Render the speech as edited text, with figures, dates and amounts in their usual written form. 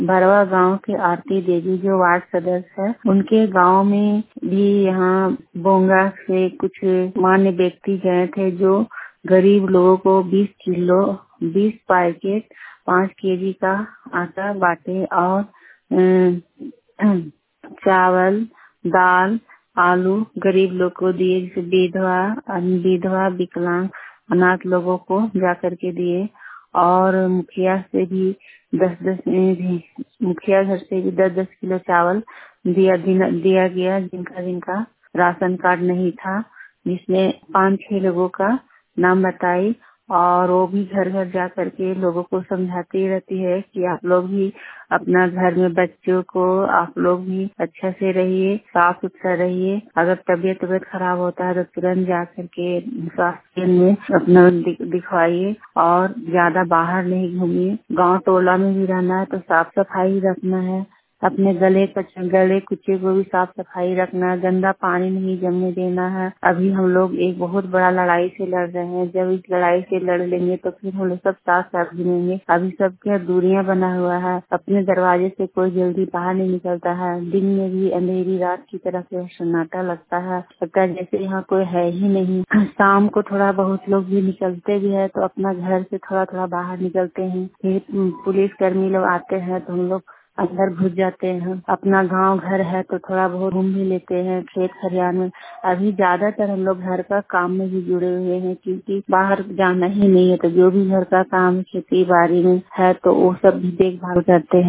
भरवा गांव की आरती देवी जो वार्ड सदस्य है, उनके गांव में भी यहाँ बोंगा से कुछ मान्य व्यक्ति गए थे जो गरीब लोगों को 20 पैकेट 5 केजी का आटा बांटे और चावल, दाल, आलू गरीब लोग को दिए। जैसे विधवा, विकलांग, अनाथ लोगों को जा करके दिए। और मुखिया घर से भी 10-10 किलो चावल दिया गया जिनका राशन कार्ड नहीं था, जिसमें 5-6 लोगों का नाम बताई। और वो भी घर घर जा करके लोगों को समझाती रहती है कि आप लोग भी अपना घर में बच्चों को आप लोग भी अच्छा से रहिए, साफ सुथरा रहिए। अगर तबीयत खराब होता है तो तुरंत जा करके स्वास्थ्य केंद्र में अपना दिखवाइए और ज्यादा बाहर नहीं घूमिए। गांव टोला में भी रहना है तो साफ सफाई रखना है। अपने गले कुचे को भी साफ सफाई रखना है। गंदा पानी नहीं जमने देना है। अभी हम लोग एक बहुत बड़ा लड़ाई से लड़ रहे हैं। जब इस लड़ाई से लड़ लेंगे तो फिर हम लोग सब साथ साथ घूमेंगे। अभी सबके दूरियां बना हुआ है। अपने दरवाजे से कोई जल्दी बाहर नहीं निकलता है। दिन में भी अंधेरी रात की तरह से सन्नाटा लगता है जैसे यहाँ कोई है ही नहीं। शाम को थोड़ा बहुत लोग भी निकलते भी है तो अपना घर से थोड़ा बाहर निकलते हैं। फिर पुलिस कर्मी लोग आते हैं तो हम लोग अंदर घुस जाते हैं। अपना गांव घर है तो थोड़ा बहुत घूम भी लेते हैं खेत खलियान में। अभी ज्यादातर हम लोग घर का काम में भी जुड़े हुए हैं क्योंकि बाहर जाना ही नहीं है। तो जो भी घर का काम खेती बाड़ी में है तो वो सब भी देखभाल करते हैं।